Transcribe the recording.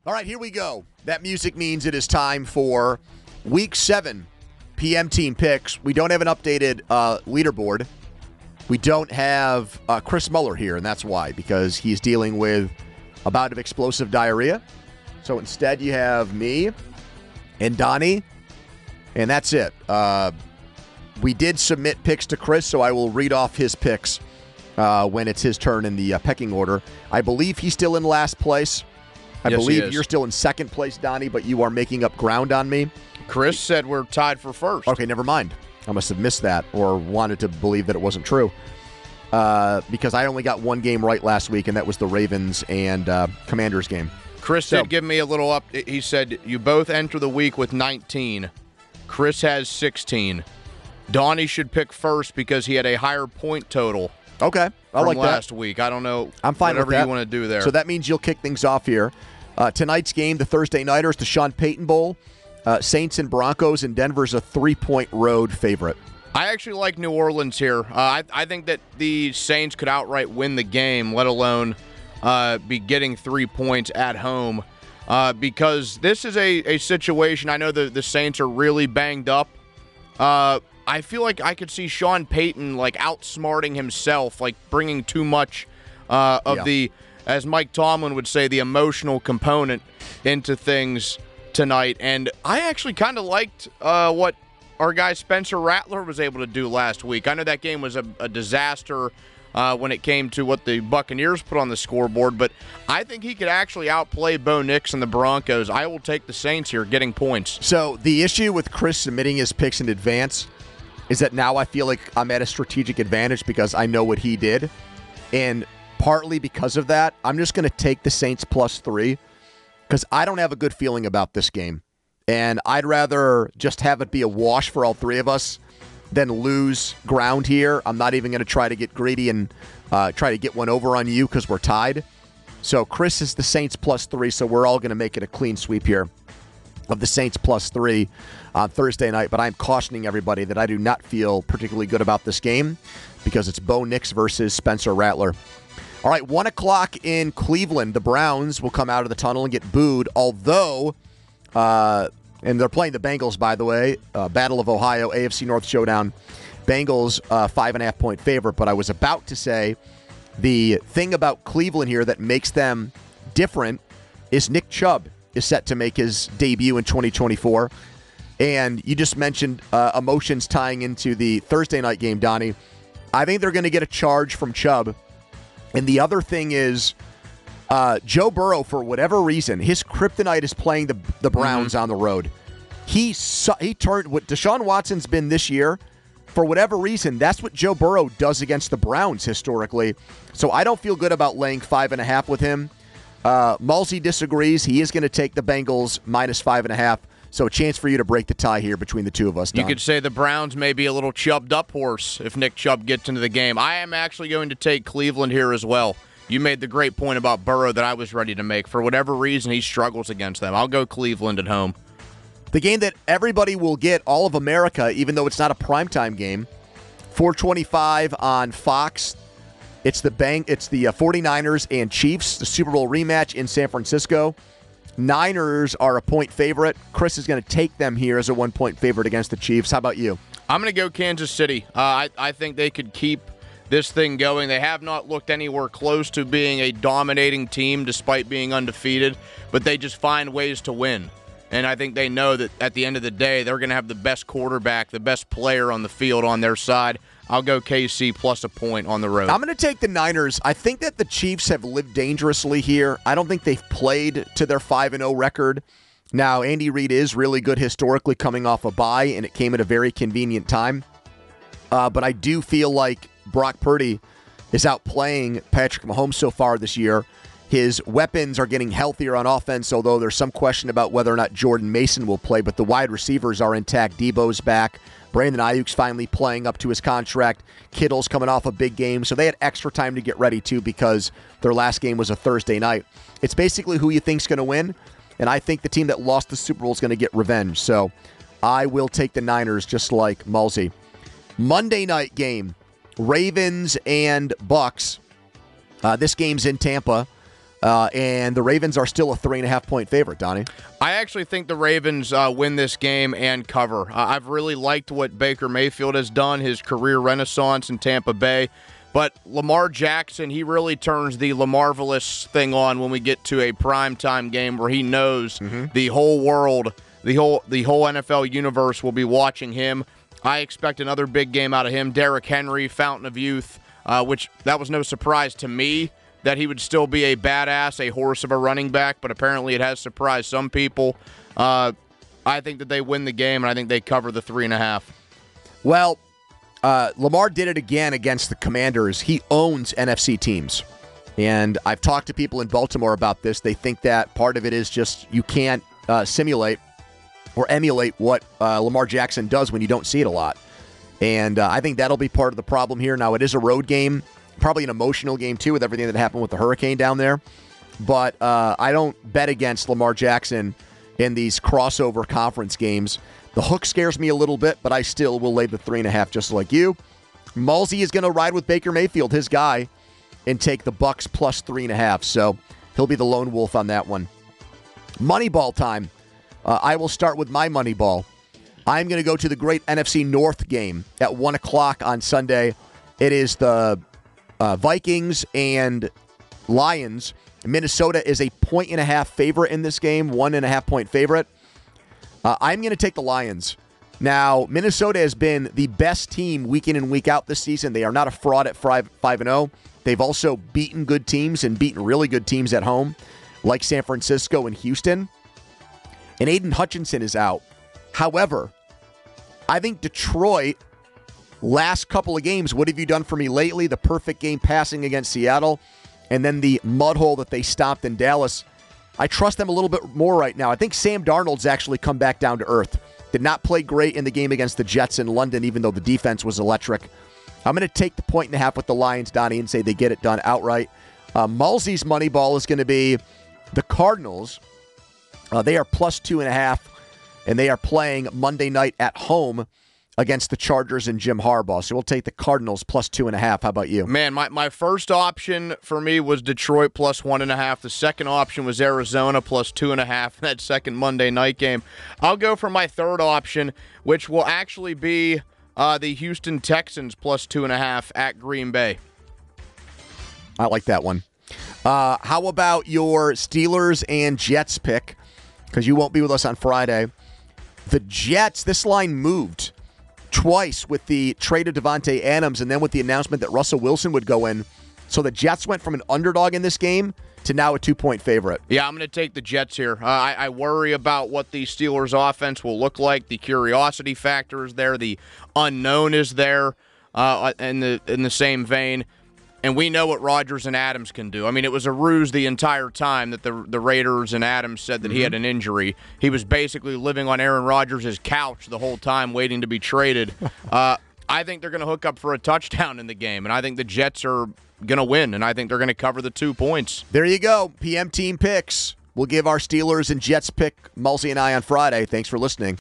All right, here we go. That music means it is time for Week 7 PM Team Picks. We don't have an updated leaderboard. We don't have Chris Muller here, and that's why, because he's dealing with a bout of explosive diarrhea. So instead you have me and Donnie, and that's it. We did submit picks to Chris, so I will read off his picks when it's his turn in the pecking order. I believe he's still in last place. I believe you're still in second place, Donnie, but you are making up ground on me. Chris said we're tied for first. Okay, never mind. I must have missed that or wanted to believe that it wasn't true. Because I only got one game right last week, and that was the Ravens and Commanders game. Chris did give me a little up. He said you both enter the week with 19. Chris has 16. Donnie should pick first because he had a higher point total. Okay, I like that. Last week. I don't know. I'm fine with that. Whatever you want to do there. So that means you'll kick things off here. Tonight's game, the Thursday Nighters, the Sean Payton Bowl. Saints and Broncos, and Denver's a 3-point road favorite. I actually like New Orleans here. I think that the Saints could outright win the game, let alone be getting 3 points at home. Because this is a situation, I know the Saints are really banged up. I feel like I could see Sean Payton like outsmarting himself, like bringing too much of the, as Mike Tomlin would say, the emotional component into things tonight. And I actually kind of liked what our guy Spencer Rattler was able to do last week. I know that game was a disaster when it came to what the Buccaneers put on the scoreboard, but I think he could actually outplay Bo Nix and the Broncos. I will take the Saints here, getting points. So the issue with Chris submitting his picks in advance is that now I feel like I'm at a strategic advantage because I know what he did. And partly because of that, I'm just going to take the Saints +3 because I don't have a good feeling about this game. And I'd rather just have it be a wash for all three of us than lose ground here. I'm not even going to try to get greedy and try to get one over on you because we're tied. So Chris is the Saints +3, so we're all going to make it a clean sweep here of the Saints +3 on Thursday night. But I'm cautioning everybody that I do not feel particularly good about this game because it's Bo Nix versus Spencer Rattler. All right, 1 o'clock in Cleveland. The Browns will come out of the tunnel and get booed, although, and they're playing the Bengals, by the way, Battle of Ohio, AFC North Showdown. Bengals, 5.5-point favorite, but I was about to say the thing about Cleveland here that makes them different is Nick Chubb is set to make his debut in 2024. And you just mentioned emotions tying into the Thursday night game, Donnie. I think they're going to get a charge from Chubb. And the other thing is Joe Burrow, for whatever reason, his kryptonite is playing the Browns on the road. He turned what Deshaun Watson's been this year. For whatever reason, that's what Joe Burrow does against the Browns historically. So I don't feel good about laying 5.5 with him. Mulsey disagrees. He is going to take the Bengals -5.5. So a chance for you to break the tie here between the two of us, Don. You could say the Browns may be a little chubbed up horse if Nick Chubb gets into the game. I am actually going to take Cleveland here as well. You made the great point about Burrow that I was ready to make. For whatever reason, he struggles against them. I'll go Cleveland at home. The game that everybody will get, all of America, even though it's not a primetime game, 4:25 on Fox. It's the 49ers and Chiefs, the Super Bowl rematch in San Francisco. Niners are a point favorite. Chris is going to take them here as a 1-point favorite against the Chiefs. How about you? I'm going to go Kansas City. I think they could keep this thing going. They have not looked anywhere close to being a dominating team despite being undefeated, but they just find ways to win. And I think they know that at the end of the day, they're going to have the best quarterback, the best player on the field on their side. I'll go KC +1 point on the road. I'm going to take the Niners. I think that the Chiefs have lived dangerously here. I don't think they've played to their 5-0 record. Now, Andy Reid is really good historically coming off a bye, and it came at a very convenient time. But I do feel like Brock Purdy is outplaying Patrick Mahomes so far this year. His weapons are getting healthier on offense, although there's some question about whether or not Jordan Mason will play, but the wide receivers are intact. Debo's back. Brandon Ayuk's finally playing up to his contract. Kittle's coming off a big game, so they had extra time to get ready, too, because their last game was a Thursday night. It's basically who you think's going to win, and I think the team that lost the Super Bowl is going to get revenge, so I will take the Niners just like Mulsey. Monday night game, Ravens and Bucks. This game's in Tampa. And the Ravens are still a 3.5-point favorite, Donnie. I actually think the Ravens win this game and cover. I've really liked what Baker Mayfield has done, his career renaissance in Tampa Bay. But Lamar Jackson, he really turns the Lamarvelous thing on when we get to a primetime game where he knows the whole world, the whole NFL universe will be watching him. I expect another big game out of him. Derrick Henry, fountain of youth, which that was no surprise to me that he would still be a badass, a horse of a running back, but apparently it has surprised some people. I think that they win the game, and I think they cover the 3.5. Well, Lamar did it again against the Commanders. He owns NFC teams. And I've talked to people in Baltimore about this. They think that part of it is just you can't simulate or emulate what Lamar Jackson does when you don't see it a lot. And I think that'll be part of the problem here. Now, it is a road game, probably an emotional game, too, with everything that happened with the hurricane down there. But I don't bet against Lamar Jackson in these crossover conference games. The hook scares me a little bit, but I still will lay the 3.5 just like you. Malsey is going to ride with Baker Mayfield, his guy, and take the Bucs plus 3.5. So he'll be the lone wolf on that one. Moneyball time. I will start with my Moneyball. I'm going to go to the great NFC North game at 1 o'clock on Sunday. It is the Vikings and Lions. Minnesota is a 1.5 favorite in this game, 1.5-point favorite. I'm going to take the Lions. Now, Minnesota has been the best team week in and week out this season. They are not a fraud at 5-0. They've also beaten good teams and beaten really good teams at home, like San Francisco and Houston. And Aiden Hutchinson is out. However, I think Detroit, last couple of games, what have you done for me lately? The perfect game passing against Seattle, and then the mud hole that they stopped in Dallas. I trust them a little bit more right now. I think Sam Darnold's actually come back down to earth. Did not play great in the game against the Jets in London, even though the defense was electric. I'm going to take the 1.5 with the Lions, Donnie, and say they get it done outright. Malsey's money ball is going to be the Cardinals. They are plus 2.5, and they are playing Monday night at home against the Chargers and Jim Harbaugh. So we'll take the Cardinals plus 2.5. How about you? Man, my first option for me was Detroit plus 1.5. The second option was Arizona plus 2.5 in that second Monday night game. I'll go for my third option, which will actually be the Houston Texans plus 2.5 at Green Bay. I like that one. How about your Steelers and Jets pick? Because you won't be with us on Friday. The Jets, this line moved twice with the trade of Devontae Adams and then with the announcement that Russell Wilson would go in. So the Jets went from an underdog in this game to now a 2-point favorite. Yeah, I'm going to take the Jets here. I worry about what the Steelers' offense will look like. The curiosity factor is there. The unknown is there in the same vein. And we know what Rodgers and Adams can do. I mean, it was a ruse the entire time that the Raiders and Adams said that he had an injury. He was basically living on Aaron Rodgers' couch the whole time waiting to be traded. I think they're going to hook up for a touchdown in the game, and I think the Jets are going to win, and I think they're going to cover the 2 points. There you go. PM Team Picks. We'll give our Steelers and Jets pick, Mulsey and I, on Friday. Thanks for listening.